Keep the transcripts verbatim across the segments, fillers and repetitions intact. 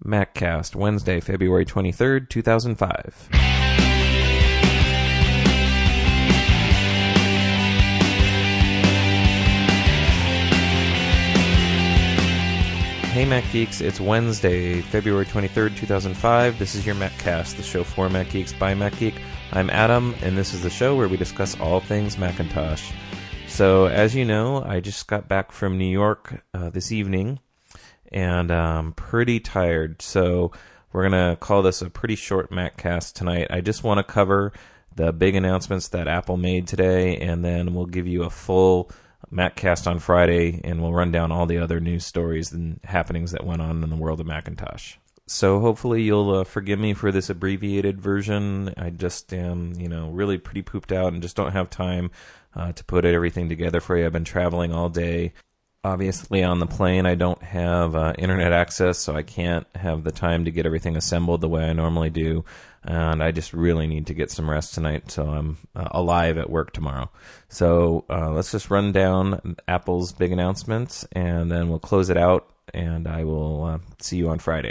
MacCast, Wednesday, February twenty-third, two thousand five. Hey Mac Geeks, it's Wednesday, February twenty-third, two thousand five. This is your MacCast, the show for Mac Geeks by Mac Geek. I'm Adam, and this is the show where we discuss all things Macintosh. So, as you know, I just got back from New York uh, this evening, and I'm pretty tired, so we're going to call this a pretty short MacCast tonight. I just want to cover the big announcements that Apple made today, and then we'll give you a full MacCast on Friday, and we'll run down all the other news stories and happenings that went on in the world of Macintosh. So hopefully you'll uh, forgive me for this abbreviated version. I just am, you know, really pretty pooped out and just don't have time uh, to put everything together for you. I've been traveling all day. Obviously on the plane I don't have uh, internet access, so I can't have the time to get everything assembled the way I normally do. And I just really need to get some rest tonight, so I'm uh, alive at work tomorrow. So uh, let's just run down Apple's big announcements, and then we'll close it out, and I will uh, see you on Friday.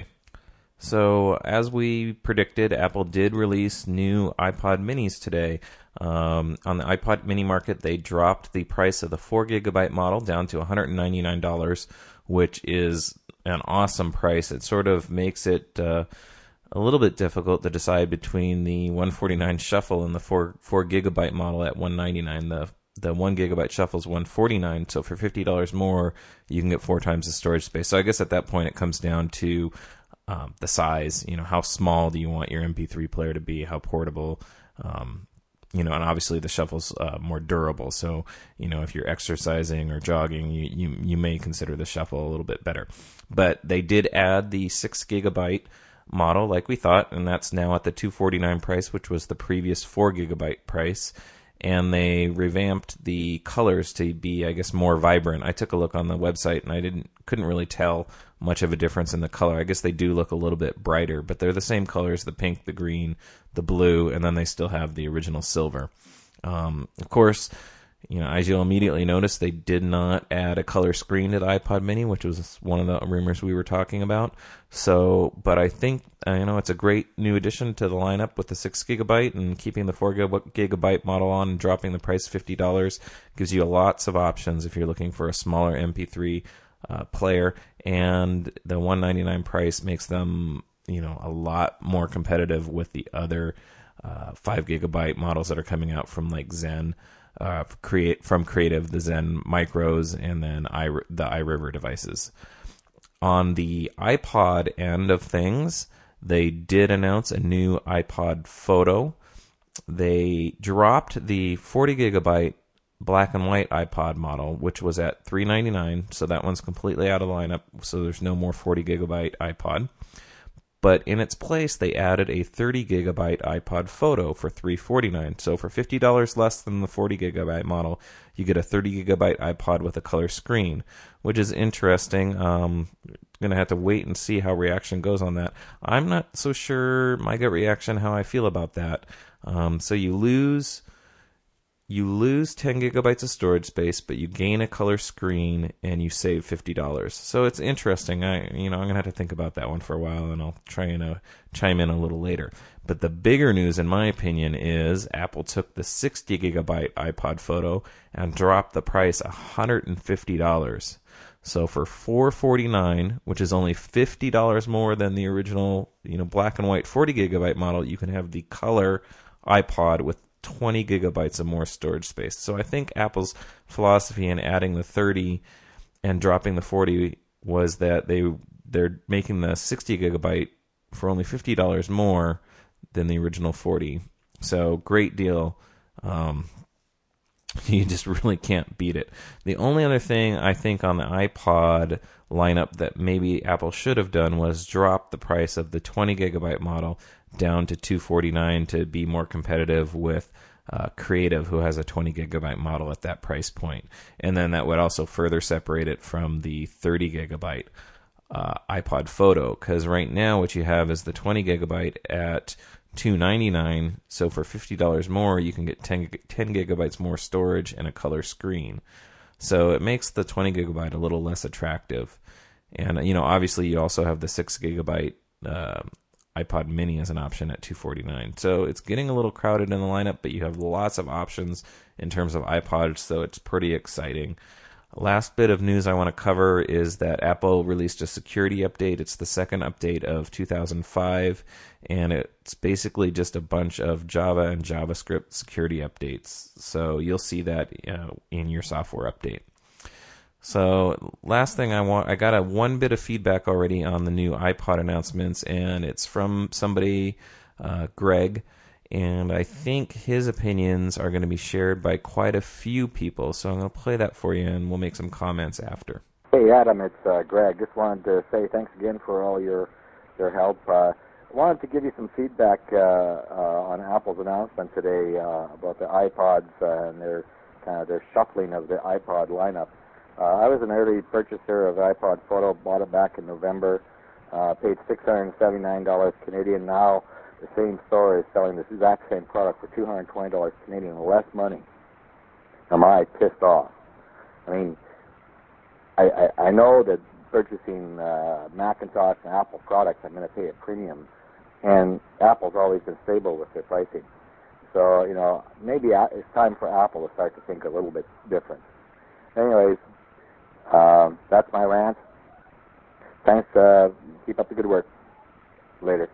So as we predicted, Apple did release new iPod minis today. Um, on the iPod mini market, they dropped the price of the four gigabyte model down to one hundred ninety-nine dollars, which is an awesome price. It sort of makes it uh, a little bit difficult to decide between the one forty-nine Shuffle and the four four gigabyte model at one ninety-nine. The the one gigabyte Shuffle is one forty-nine, so for fifty dollars more, you can get four times the storage space. So I guess at that point it comes down to um, the size. You know, how small do you want your M P three player to be? How portable? Um, you know, and obviously the Shuffle's uh, more durable. So, you know, if you're exercising or jogging, you, you you may consider the Shuffle a little bit better. But they did add the six gigabyte model like we thought, and that's now at the two forty-nine price, which was the previous four gigabyte price. And they revamped the colors to be, I guess, more vibrant. I took a look on the website and I didn't couldn't really tell much of a difference in the color. I guess they do look a little bit brighter, but they're the same colors: the pink, the green, the blue, and then they still have the original silver. Um, of course, you know, as you'll immediately notice, they did not add a color screen to the iPod mini, which was one of the rumors we were talking about. So, but I think, uh, you know, it's a great new addition to the lineup with the six gigabyte, and keeping the four gigabyte model on and dropping the price fifty dollars gives you lots of options if you're looking for a smaller M P three uh, player. And the one ninety-nine price makes them, you know, a lot more competitive with the other uh, five gigabyte models that are coming out from like Zen. Uh, create from Creative, the Zen Micros, and then I, the iRiver devices. On the iPod end of things, they did announce a new iPod Photo. They dropped the forty gigabyte black and white iPod model, which was at three ninety-nine, so that one's completely out of the lineup, so there's no more forty gigabyte iPod. But in its place, they added a thirty gigabyte iPod Photo for three forty-nine. So for fifty dollars less than the forty gigabyte model, you get a thirty gigabyte iPod with a color screen, which is interesting. Um, going to have to wait and see how reaction goes on that. I'm not so sure my gut reaction how I feel about that. Um, so you lose you lose ten gigabytes of storage space, but you gain a color screen and you save fifty dollars. So it's interesting. I, you know, I'm going to have to think about that one for a while, and I'll try and uh, chime in a little later. But the bigger news, in my opinion, is Apple took the sixty gigabyte iPod Photo and dropped the price one hundred fifty dollars. So for four forty-nine, which is only fifty dollars more than the original, you know, black and white forty gigabyte model, you can have the color iPod with twenty gigabytes of more storage space. So I think Apple's philosophy in adding the thirty and dropping the forty was that they they're making the sixty gigabyte for only fifty dollars more than the original forty. So great deal. Um, you just really can't beat it. The only other thing I think on the iPod lineup that maybe Apple should have done was drop the price of the twenty gigabyte model down to two forty-nine to be more competitive with uh, Creative, who has a twenty gigabyte model at that price point. And then that would also further separate it from the thirty gigabyte uh, iPod Photo, because right now what you have is the twenty gigabyte at two ninety-nine. So for fifty dollars more, you can get ten, ten gigabytes more storage and a color screen. So it makes the twenty gigabyte a little less attractive. And, you know, obviously you also have the six gigabyte uh, iPod Mini as an option at two hundred forty-nine dollars. So it's getting a little crowded in the lineup, but you have lots of options in terms of iPods, so it's pretty exciting. Last bit of news I want to cover is that Apple released a security update. It's the second update of two thousand five, and it's basically just a bunch of Java and JavaScript security updates. So you'll see that uh, in your software update. So last thing I want, I got a one bit of feedback already on the new iPod announcements, and it's from somebody, uh, Greg, and I think his opinions are going to be shared by quite a few people. So I'm going to play that for you, and we'll make some comments after. Hey Adam, it's uh, Greg. Just wanted to say thanks again for all your your help. Uh, wanted to give you some feedback uh, uh, on Apple's announcement today uh, about the iPods uh, and their kind of their shuffling of the iPod lineup. Uh, I was an early purchaser of iPod Photo, bought it back in November, uh, paid six hundred seventy-nine dollars Canadian. Now the same store is selling this exact same product for two hundred twenty dollars Canadian, less money. Am I pissed off? I mean, I, I, I know that purchasing uh, Macintosh and Apple products, I'm going to pay a premium, and Apple's always been stable with their pricing. So, you know, maybe it's time for Apple to start to think a little bit different. Anyways, Uh, that's my rant. Thanks. Uh, keep up the good work. Later.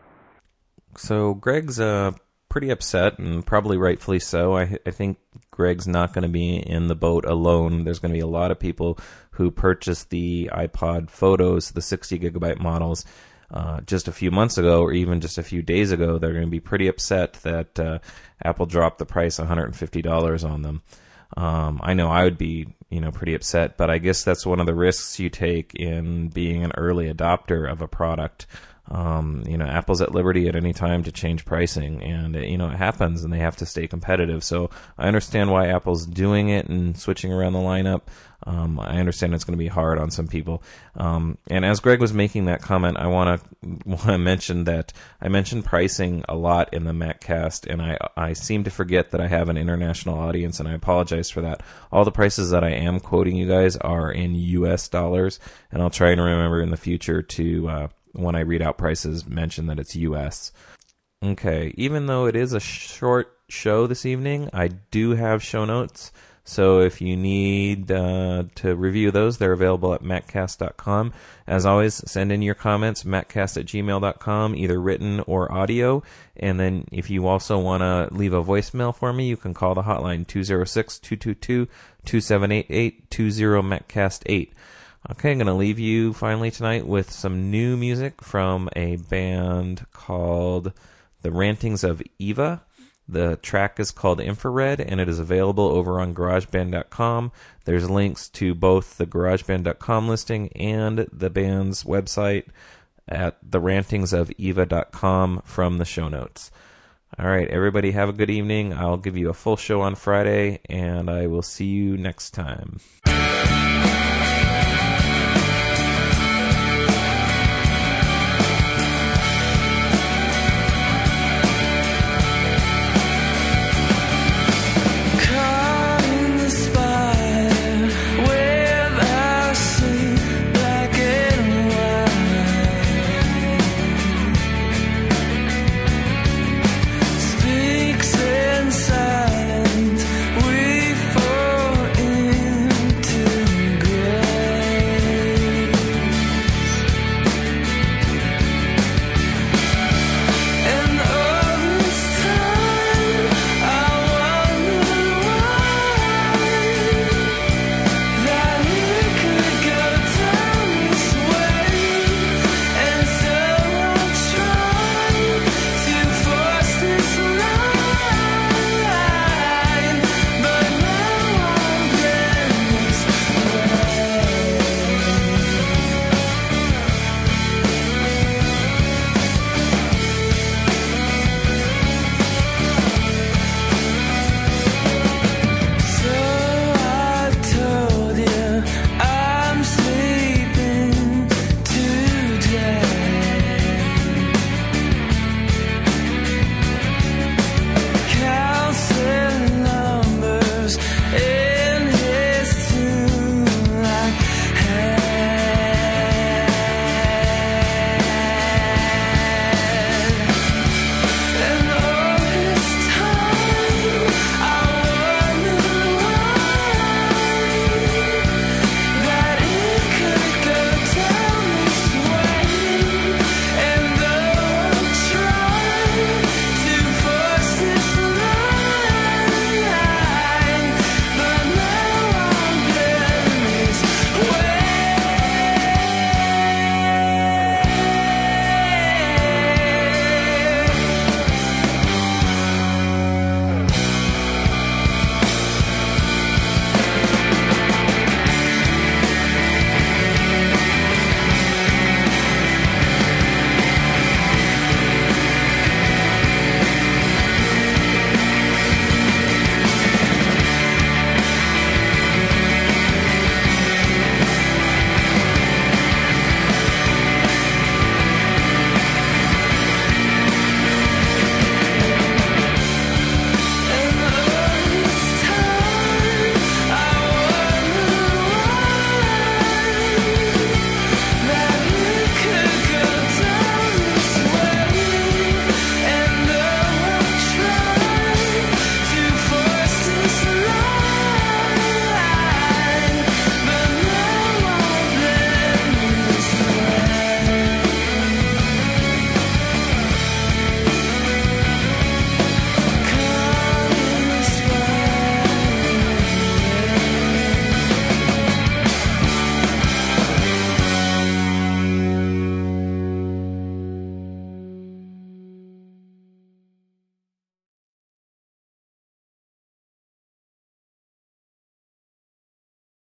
So Greg's uh, pretty upset, and probably rightfully so. I, I think Greg's not going to be in the boat alone. There's going to be a lot of people who purchased the iPod Photos, the sixty gigabyte models, uh, just a few months ago, or even just a few days ago. They're going to be pretty upset that uh, Apple dropped the price one hundred fifty dollars on them. Um, I know I would be, you know, pretty upset, but I guess that's one of the risks you take in being an early adopter of a product. Um, you know, Apple's at liberty at any time to change pricing, and you know, it happens, and they have to stay competitive. So I understand why Apple's doing it and switching around the lineup. Um, I understand it's going to be hard on some people. Um, and as Greg was making that comment, I want to want to mention that I mentioned pricing a lot in the MacCast, and I I seem to forget that I have an international audience, and I apologize for that. All the prices that I am quoting you guys are in U S dollars, and I'll try and remember in the future to, uh, when I read out prices, mention that it's U S. Okay, even though it is a short show this evening, I do have show notes. So if you need uh, to review those, they're available at maccast dot com. As always, send in your comments, maccast at gmail dot com, either written or audio. And then if you also want to leave a voicemail for me, you can call the hotline two oh six, two two two, two seven eight eight, two zero maccast eight. Okay, I'm going to leave you finally tonight with some new music from a band called The Rantings of Eva. The track is called Infrared, and it is available over on GarageBand dot com. There's links to both the GarageBand dot com listing and the band's website at the rantings of eva dot com from the show notes. All right, everybody have a good evening. I'll give you a full show on Friday, and I will see you next time.